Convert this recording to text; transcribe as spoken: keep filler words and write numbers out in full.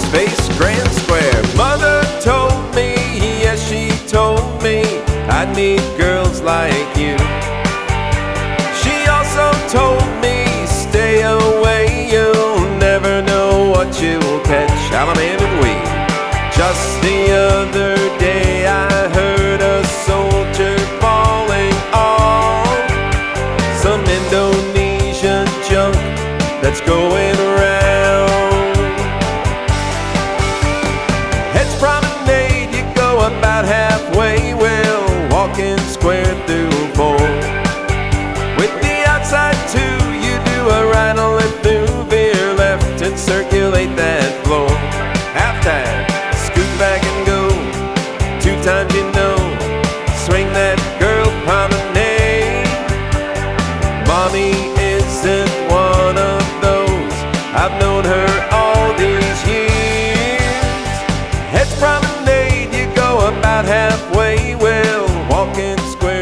face Grand Square. Mother told me, yes she told me, I'd meet girls like you. She also told me, stay away, you'll never know what you'll catch. Allemande and weed. Just the other day I heard a soldier falling off some Indonesian junk that's going around. Heads Promenade, you go about halfway, well, walking square through four. With the outside two, you do a right on left through, veer left and circulate that floor. Halftime, scoot back and go, two times you know, swing that girl promenade. Mommy isn't one of those, I've known her all these years. Heads Promenade, you go about halfway, well, walking square